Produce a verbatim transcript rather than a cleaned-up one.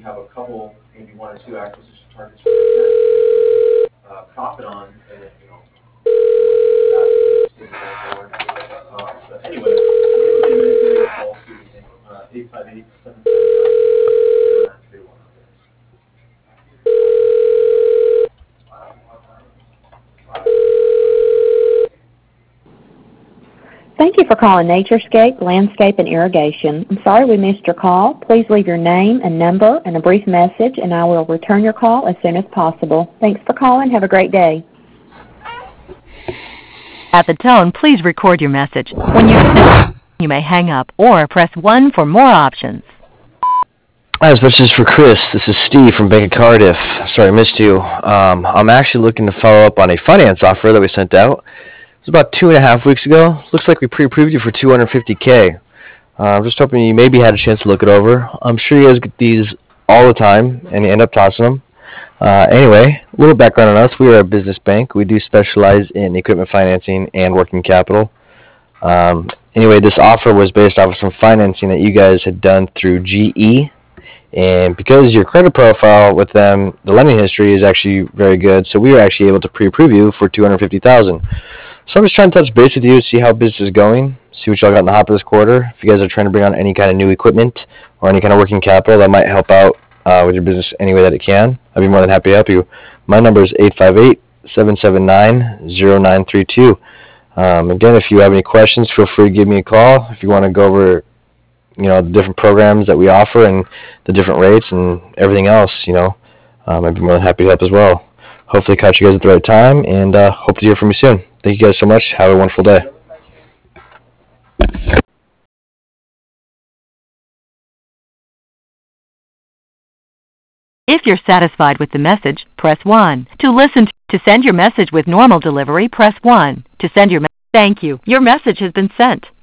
have a couple, maybe one or two acquisition targets for you guys uh, profit on, and you know, that stay going forward. Uh, but anyway, give me a call, see what you think. Uh, eight five eight, seven seven nine, nine three one. Thank you for calling Naturescape Landscape and Irrigation. I'm sorry we missed your call. Please leave your name and number and a brief message, and I will return your call as soon as possible. Thanks for calling. Have a great day. At the tone, please record your message. When you finish, you may hang up or press one for more options. Hi, this message is for Chris. This is Steve from Bank of Cardiff. Sorry I missed you. Um, I'm actually looking to follow up on a finance offer that we sent out. It was about two and a half weeks ago. Looks like we pre-approved you for two hundred fifty K. Uh, I'm just hoping you maybe had a chance to look it over. I'm sure you guys get these all the time, and you end up tossing them. Uh, anyway, a little background on us. We are a business bank. We do specialize in equipment financing and working capital. Um, anyway, this offer was based off of some financing that you guys had done through G E. And because your credit profile with them, the lending history is actually very good, so we were actually able to pre-approve you for two hundred fifty thousand dollars. So I'm just trying to touch base with you, see how business is going, see what y'all got in the hopper this quarter. If you guys are trying to bring on any kind of new equipment or any kind of working capital that might help out uh, with your business any way that it can, I'd be more than happy to help you. My number is eight five eight, seven seven nine, zero nine three two. Um, again, if you have any questions, feel free to give me a call. If you want to go over, you know, the different programs that we offer and the different rates and everything else, you know, um, I'd be more than happy to help as well. Hopefully catch you guys at the right time, and uh, hope to hear from you soon. Thank you guys so much. Have a wonderful day. If you're satisfied with the message, press one. To listen to send your message with normal delivery, press one. To send your message, thank you. Your message has been sent.